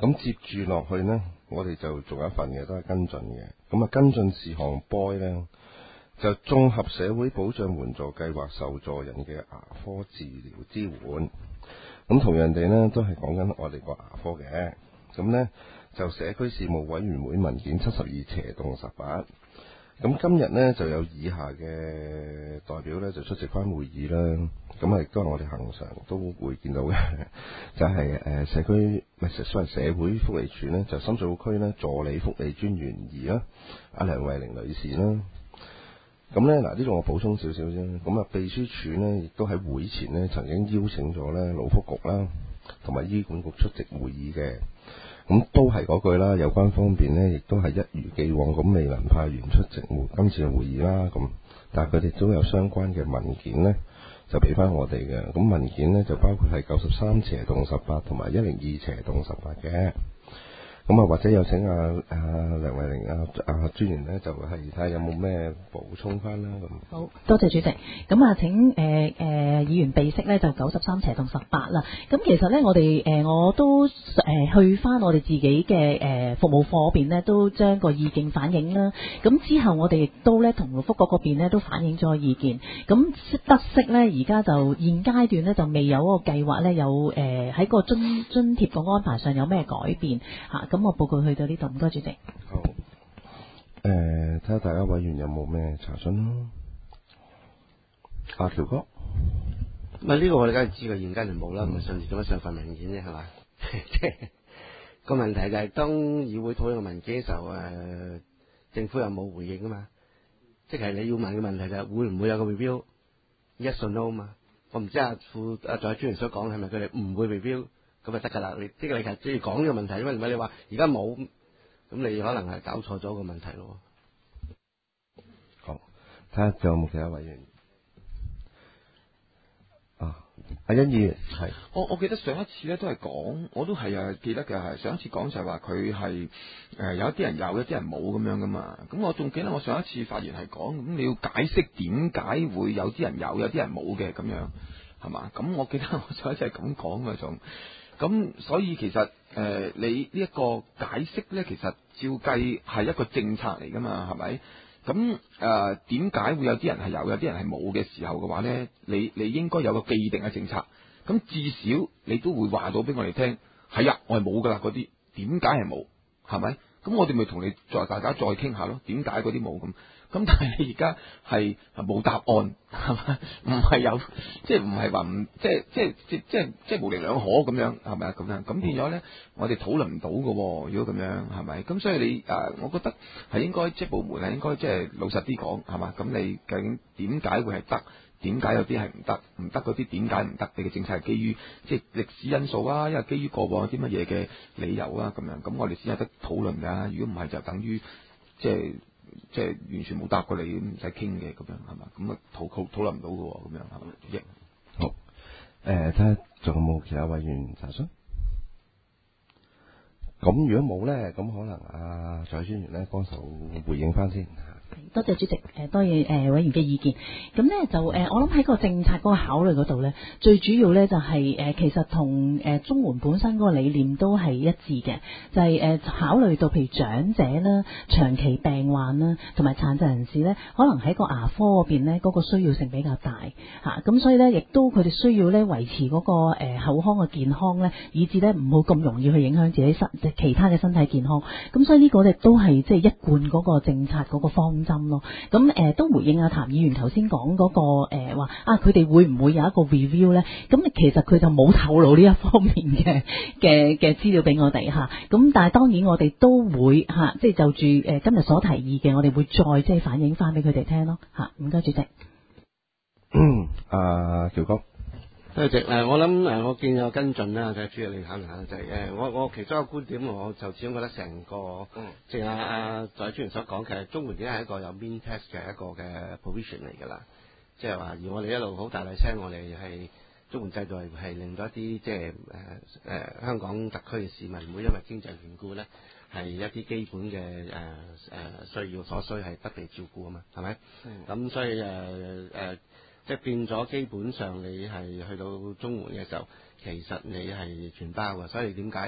咁接住落去呢，我哋就仲有一份嘅，都係跟進嘅。咁啊，跟進事項 boy 呢，就綜合社會保障援助計劃受助人嘅牙科治療支援。咁同樣地呢，都係講緊我哋個牙科嘅。咁呢，就社區事務委員會文件72/18。咁今日呢，就有以下嘅代表呢，就出席翻會議啦。咁啊，亦都係我哋恆常都會見到嘅，就係社區所謂社會福利署呢，就深水埗區呢助理福利專員2啦，阿梁慧玲女士啦。咁呢，嗱，呢度我補充少少啫。咁啊，秘書處呢，亦都喺會前呢曾經邀請咗呢勞福局啦，同埋醫管局出席會議嘅。咁都係嗰句啦，有關方面呢，亦都係一如既往咁未能派員出席今次嘅會議啦。咁，但係佢哋都有相關嘅文件呢，就俾翻我哋嘅。咁文件呢，就包括係93/18同埋102/18嘅。咁啊，或者有請梁慧玲專員呢，就係睇下有冇咩補充翻啦。咁好多謝主席。咁啊，請議員備悉呢，就93/18啦。咁其實呢，我都去翻我哋自己嘅服務課嗰邊呢，都將個意見反映啦。咁之後我哋亦都呢，同勞福局嗰邊呢，都反映咗意見。咁得悉呢，而家就現階段呢，就未有嗰個計劃呢，有喺個津貼個安排上有咩改變嚇。咁我報告去到呢度，唔該主席。 好，睇下大家委員有冇咩查詢咯。阿喬哥， 呢個我哋梗係知嘅，現階段冇啦，唔係上次做乜上份文件啫，係嘛？即係個問題就係當議會討論個文件嘅時候，政府又冇回應啊嘛。即係你要問嘅問題就係會唔會有個 review？Yes or no 嘛？我唔知在專員所講係咪佢哋唔會 review？咁就得㗎啦，你其實即係講呢個問題，因為唔係你話而家冇，咁你可能係搞錯咗個問題咯。 好，睇下仲有冇其他委員。阿欣議員係， 我記得上一次咧都係講，我都係記得嘅，係上一次講就係話佢係有一啲人有，一啲人冇咁樣噶嘛。咁我仲記得我上一次發言係講，咁你要解釋點解會有啲人有，有啲人冇嘅咁樣，係嘛？咁我記得我上一次係咁講嘅仲。咁所以其實你呢一個解釋咧，其實照計係一個政策嚟噶嘛，係咪？咁點解會有啲人係有，有啲人係冇嘅時候嘅話咧，你應該有個既定嘅政策。咁至少你都會話到俾我哋聽，係啊，我係冇噶啦嗰啲，點解係冇？係咪？咁我哋咪同你大家再傾下咯，點解嗰啲冇咁？咁但係你而家係冇答案，係咪？唔係有，即係唔係話唔即係模棱兩可咁樣，係咪啊？咁樣咁變咗咧，我哋討論唔到嘅。如果咁樣係咪？咁所以你我覺得係應該即係部門係應該即係老實啲講，係嘛？咁你究竟點解會係得？點解有啲係唔得？唔得嗰啲點解唔得？你嘅政策係基於即係歷史因素啊，因為基於過往有啲乜嘢嘅理由啊，咁樣咁我哋先有得討論㗎。如果唔係就等於即係完全冇答過你，唔使傾嘅咁樣係嘛？咁啊討論唔到嘅喎，咁樣係嘛？主席， 好，睇下仲有冇其他委員查詢？咁如果冇咧，咁可能在專員咧幫手回應翻先。 多謝主席，多謝委員嘅意見。咁呢，就我諗喺個政策嗰個考慮嗰度呢，最主要呢就係其實同綜援本身嗰個理念都係一致嘅，就係考慮到譬如長者啦、長期病患啦，同埋殘疾人士呢，可能喺個牙科嗰邊呢嗰個需要性比較大嚇，咁所以呢，亦都佢哋需要呢維持嗰個口腔嘅健康呢，以至呢唔好咁容易去影響自己其他嘅身體健康。咁所以呢個呢都係即係一貫嗰個政策嗰個方針咯。咁都回應阿譚議員頭先講嗰個話佢哋會唔會有一個 review 呢？咁其實佢就冇透露呢一方面嘅資料俾我哋嚇。咁但係當然我哋都會嚇，即係就住今日所提議嘅，我哋會再即係反映翻俾佢哋聽咯嚇。唔該主席。 喬哥。 多謝我諗我見有跟進啦，就係主要你考慮下，就係我其中一個觀點，我就始終覺得成個正如在專員所講，其實綜援已經係一個有 mean test 嘅一個嘅 provision 嚟㗎啦。即係話，而我哋一路好大力聲，我哋係綜援制度係令到一啲即係香港特區嘅市民唔會因為經濟緣故咧，係一啲基本嘅需要所需係不被照顧啊嘛，係咪？咁所以即係變咗，基本上你係去到綜援嘅時候，其實你係全包嘅。所以點解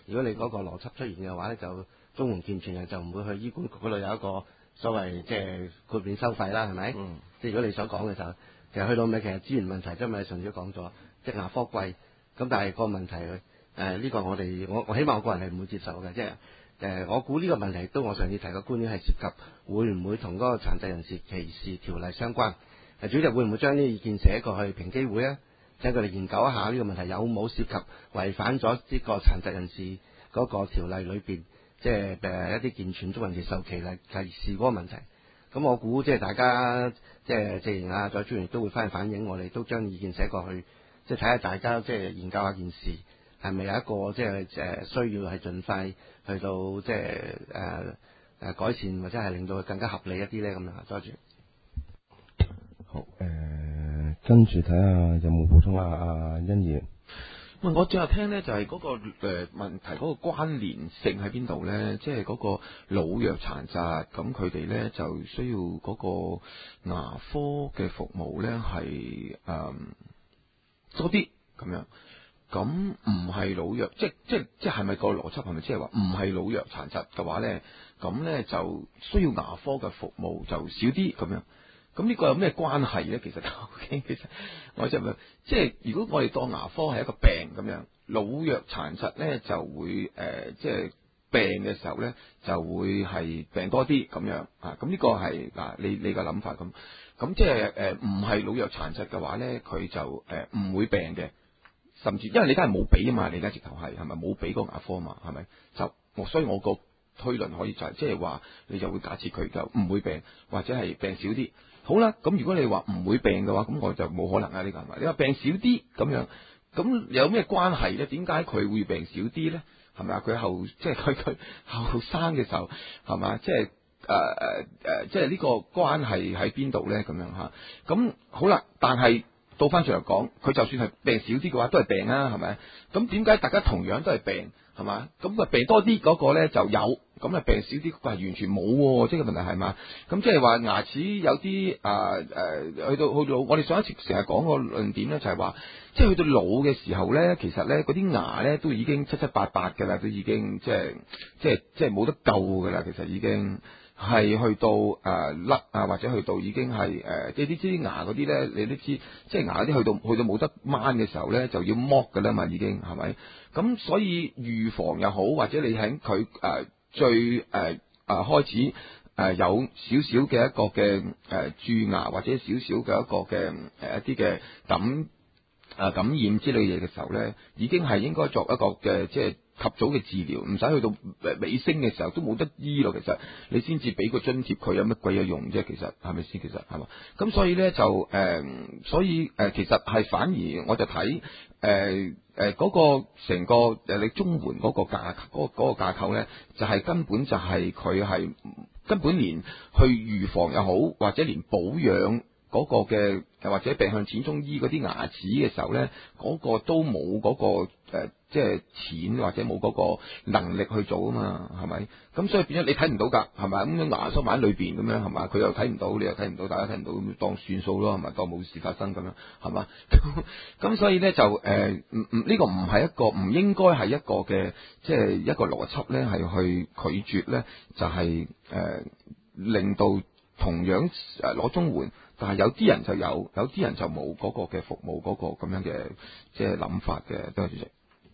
如果你嗰個邏輯出現嘅話咧，就綜援健全人就唔會去醫管局嗰度有一個所謂即係豁免收費啦，係咪？即係如果你所講嘅時候，其實去到尾其實資源問題，即係咪上次都講咗，即係牙科貴，咁但係個問題呢個我希望我個人係唔會接受嘅，即係我估呢個問題都我上次提嘅觀點係涉及會唔會同嗰個殘疾人士歧視條例相關？主席會唔會將呢個意見寫過去平機會啊？請佢哋研究一下呢個問題有冇涉及違反咗呢個殘疾人士嗰個條例裏邊，即係一啲健全中人士受歧視嗰個問題。咁我估即係大家即係既然啊，再專員都會翻去反映，我哋都將意見寫過去，即係睇下大家即係研究下件事係咪有一個即係需要係盡快去到即係改善或者係令到佢更加合理一啲咧咁樣。多謝。 好跟住睇下有冇補充啊？阿欣怡。 我最後聽呢，就係嗰個問題嗰個關聯性喺邊度呢？即係嗰個老弱殘疾，咁佢哋呢就需要嗰個牙科嘅服務呢係多啲咁樣。咁唔係老弱，即係咪個邏輯係咪即係話唔係老弱殘疾嘅話呢？咁呢就需要牙科嘅服務就少啲咁樣。咁呢個有咩關係呢？其實我就問，即係如果我哋當牙科係一個病咁樣，老弱殘疾呢就會即係病嘅時候呢就會係病多啲咁樣啊。咁呢個係嗱你個諗法咁即係唔係老弱殘疾嘅話呢，佢就唔會病嘅，甚至因為你梗係冇俾啊嘛，你而家直頭係咪冇俾個牙科啊嘛，係咪？所以我個推論可以就係即係話你就會假設佢就唔會病或者係病少啲。好啦，咁如果你話唔會病嘅話，咁我就冇可能啊！呢個係咪？你話病少啲咁樣，咁有咩關係咧？點解佢會病少啲咧？係咪啊？佢佢後生嘅時候係咪？即係呢個關係喺邊度咧？咁樣吓，咁好啦，但係倒翻轉嚟講，佢就算係病少啲嘅話，都係病啊，係咪？咁點解大家同樣都係病？係嘛？咁啊病多啲嗰個咧就有，咁啊病少啲嗰個係完全冇，即係個問題係嘛？咁即係話牙齒有啲去到我哋上一次成日講個論點咧，就係話，即係去到老嘅時候咧，其實咧嗰啲牙咧都已經七七八八㗎啦，都已經即係冇得救㗎啦，其實已經係去到甩啊，或者去到已經係即係啲牙嗰啲咧，你都知，即係牙嗰啲去到冇得掹嘅時候咧，就要剝㗎啦嘛，已經係咪？咁所以預防又好，或者你喺佢最開始有少少嘅一個嘅蛀牙，或者少少嘅一個嘅一啲嘅感染之類嘢嘅時候咧，已經係應該作一個嘅即係及早嘅治療，唔使去到尾聲嘅時候都冇得醫咯。其實你先至俾個津貼佢，有乜鬼嘢用啫？其實係咪先？其實係嘛？咁所以咧就其實係反而我就睇嗰個成個你綜援嗰個嗰個架構咧，就係根本就係佢係根本連去預防又好，或者連保養嗰個嘅或者病向淺中醫嗰啲牙齒嘅時候咧，嗰個都冇嗰個即係錢或者冇嗰個能力去做啊嘛，係咪？咁所以變咗你睇唔到㗎，係咪？咁樣牙收埋喺裏邊咁樣係嘛？佢又睇唔到，你又睇唔到，大家睇唔到，咁當算數咯，係咪？當冇事發生咁樣係嘛？咁所以咧就呢個唔係一個唔應該係一個嘅即係一個邏輯咧，係去拒絕咧，就係令到同樣攞綜援。但係有啲人就有啲人就冇嗰個嘅服務嗰個咁樣嘅即係諗法嘅，多謝主席。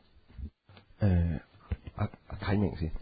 睇明先。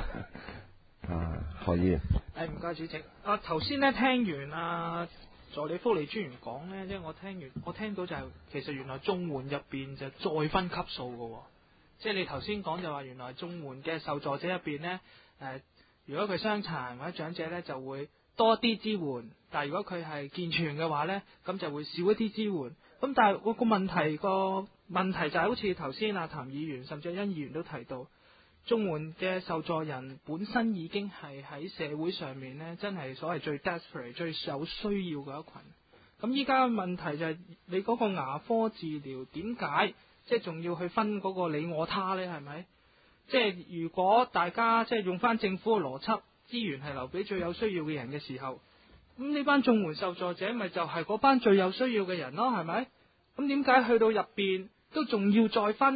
何議員。 唔該主席。頭先咧聽完助理福利專員講咧，即係我聽到就係其實原來綜援入邊就再分級數嘅，即係你頭先講就話原來綜援嘅受助者入邊咧，如果佢傷殘或者長者咧就會多啲支援，但係如果佢係健全嘅話咧，咁就會少一啲支援。咁但係個問題就係好似頭先譚議員甚至欣議員都提到，綜援嘅受助人本身已經係喺社會上面咧，真係所謂最 desperate 最有需要嘅一群。咁依家問題就係你嗰個牙科治療點解即係仲要去分嗰個你我他咧？係咪？即係如果大家即係用翻政府嘅邏輯，資源係留俾最有需要嘅人嘅時候，咁呢班綜援受助者咪就係嗰班最有需要嘅人咯？係咪？咁點解去到入邊都仲要再分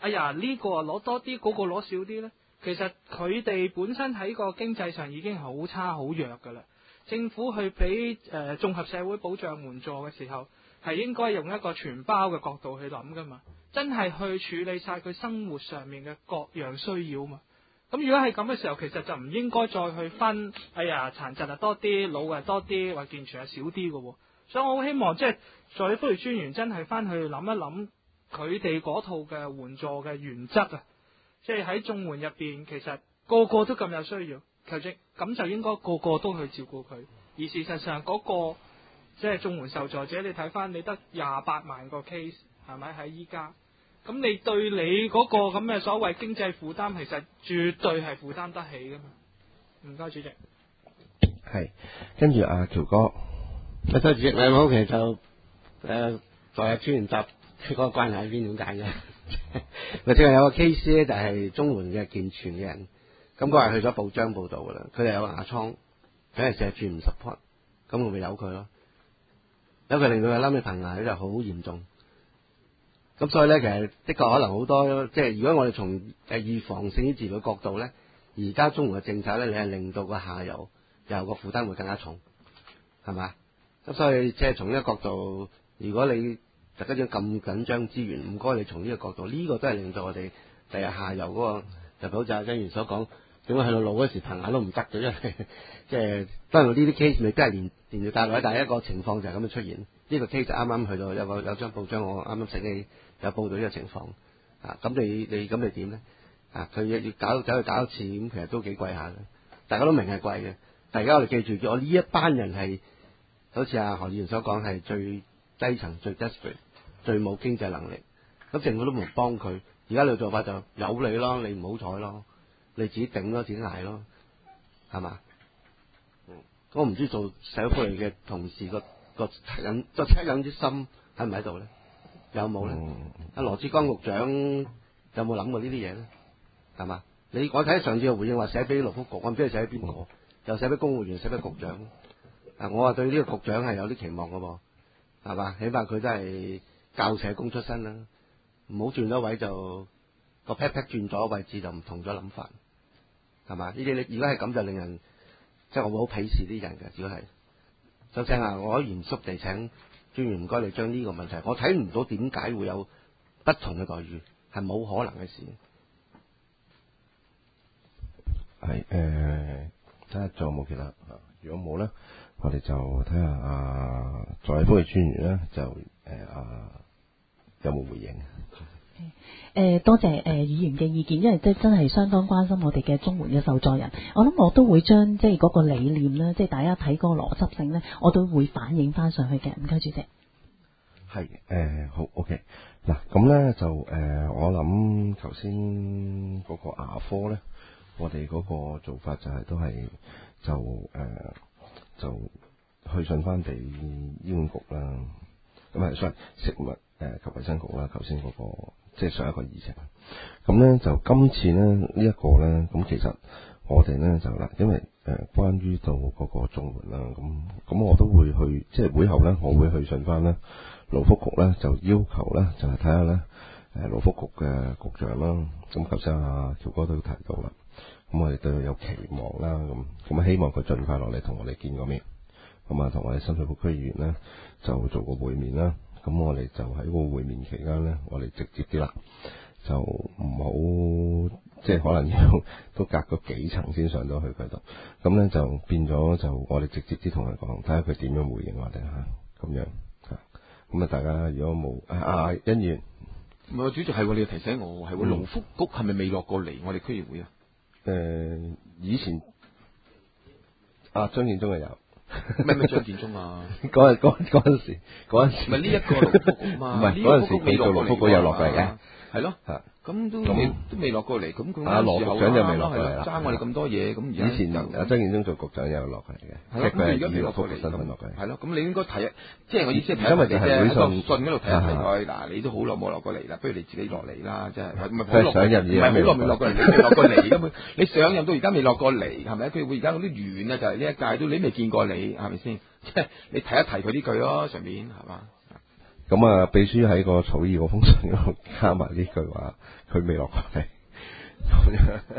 哎呀呢個攞多啲，嗰個攞少啲呢？其實佢哋本身喺個經濟上已經好差好弱噶啦。政府去俾綜合社會保障援助嘅時候，係應該用一個全包嘅角度去諗噶嘛，真係去處理晒佢生活上面嘅各樣需要嘛。咁如果係咁嘅時候，其實就唔應該再去分，哎呀殘疾啊多啲，老嘅多啲，或健全啊少啲嘅喎。所以我好希望即係助理福利專員真係翻去諗一諗佢哋嗰套嘅援助嘅原則啊，即係喺綜援入邊，其實個個都咁有需要，求職咁就應該個個都去照顧佢。而事實上嗰個即係綜援受助者，你睇翻你得28萬個 case 係咪喺依家？咁你對你嗰個咁嘅所謂經濟負擔，其實絕對係負擔得起噶嘛。唔該主席。 係，跟住阿喬哥， 多謝主席，你好，其實就昨日專員答嗰個關係喺邊點解嘅？或者係有個 case 咧，就係綜援嘅健全嘅人，咁嗰日去咗報章報導噶啦，佢哋有牙瘡，梗係成日轉唔 support， 咁我咪由佢咯，由佢令到佢冧嘅棚牙咧就好嚴重。咁所以咧，其實的確可能好多，即係如果我哋從預防性醫治嘅角度咧，而家綜援嘅政策咧，你係令到個下游又個負擔會更加重，係嘛？咁所以即係從呢個角度，如果你特家長咁緊張資源，唔該你從呢個角度，呢個都係令到我哋第日下游嗰個，就好似阿張員所講，點解去到老嗰時棚牙都唔得嘅，因為即係當然呢啲 case 未必係連住帶落，但係一個情況就係咁樣出現。呢個 case 啱啱去到有張報章，我啱啱醒起有報道呢個情況啊。咁你點咧？啊，佢要走去搞一次，咁其實都幾貴下嘅。大家都明係貴嘅，但係而家我哋記住咗，呢一班人係好似阿何議員所講，係最低層、最 desperate、最冇經濟能力。咁政府都唔幫佢，而家你嘅做法就由你咯，你唔好彩咯，你自己頂咯，自己捱咯，係嘛？我唔知做社會福利嘅同事個惻隱之心喺唔喺度咧？有冇咧？阿羅致光局長有冇諗過呢啲嘢咧？係嘛？我睇上次嘅回應話寫俾勞福局，我唔知佢寫俾邊個，又寫俾公務員，寫俾局長。我話對呢個局長係有啲期望嘅噃，係嘛？起碼佢都係教社工出身啦，唔好轉咗位就個 pat pat 轉咗位置就唔同咗諗法，係嘛？呢啲你如果係咁就令人即係我會好鄙視啲人嘅，如果係。周生啊，我嚴肅地請專員唔該你將呢個問題，我睇唔到點解會有不同嘅待遇，係冇可能嘅事。 係睇下仲有冇其他，如果冇咧，我哋就睇下助理福利專員咧，就有冇回應？ 多謝議員嘅意見，因為真係相當關心我哋嘅綜援嘅受助人。我諗我都會將即係嗰個理念咧，即係大家睇嗰個邏輯性咧，我都會反映翻上去嘅。唔該，主席。 係好 OK 嗱，咁咧就我諗頭先嗰個牙科咧，我哋嗰個做法就係都係就去信翻俾醫管局啦，咁係所以食物及衛生局啦，頭先嗰個即係上一個議程。咁咧就今次咧呢一個咧，咁其實我哋咧就嗱，因為關於到嗰個綜援啦，咁我都會去即係會後咧，我會去信翻咧勞福局咧，就要求咧就係睇下咧勞福局嘅局長啦。咁頭先阿喬哥都提到啦，咁我哋對佢有期望啦，咁希望佢盡快落嚟同我哋見個面，咁啊同我哋深水埗區議員咧就做個會面啦。咁我哋就喺個會面期間咧，我哋直接啲啦，就唔好即係可能要都隔咗幾層先上到去佢度。咁咧就變咗就我哋直接啲同佢講，睇下佢點樣回應我哋嚇，咁樣嚇。咁啊，大家如果冇欣員， 唔係主席係你要提醒我係喎，勞福局係咪未落過嚟我哋區議會啊？ 以前張建宗係有。 咩張建宗啊？ 嗰陣時， 唔係呢一個勞福局嘛？ 唔係嗰陣時未做勞福局又落嚟嘅， 係咯，咁都未落過嚟，咁佢阿羅局長就未落過嚟啦， 爭我哋咁多嘢，咁而家以前張建宗做局長有落嚟嘅， 係咯，咁而家未落過嚟，係咯，咁你應該睇，即係我意思係睇佢哋喺個信嗰度睇下佢，嗱你都好耐冇落過嚟啦，不如你自己落嚟啦，即係唔係好上任， 唔係好耐未落過嚟，你未落過嚟根本，你上任到而家未落過嚟，係咪？佢會而家嗰啲遠啊，就係呢一屆都你未見過你，係咪先？即係你提一提佢呢句咯，上面係嘛？ 咁啊，秘書喺個草擬個封信嗰度加埋呢句話，佢未落過嚟。咁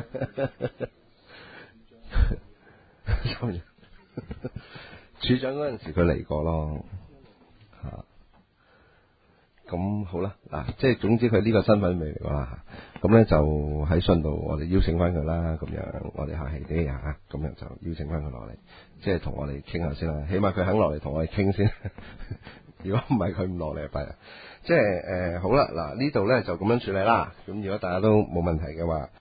樣，處長嗰陣時佢嚟過咯，嚇。咁好啦，嗱，即係總之佢呢個身份未嚟過啦。咁咧就喺信度，我哋邀請翻佢啦。咁樣我哋客氣啲嚇，咁樣就邀請翻佢落嚟，即係同我哋傾下先啦。起碼佢肯落嚟同我哋傾先。如果唔係佢唔落嚟，弊啦。即係好啦，嗱呢度咧就咁樣處理啦。咁如果大家都冇問題嘅話。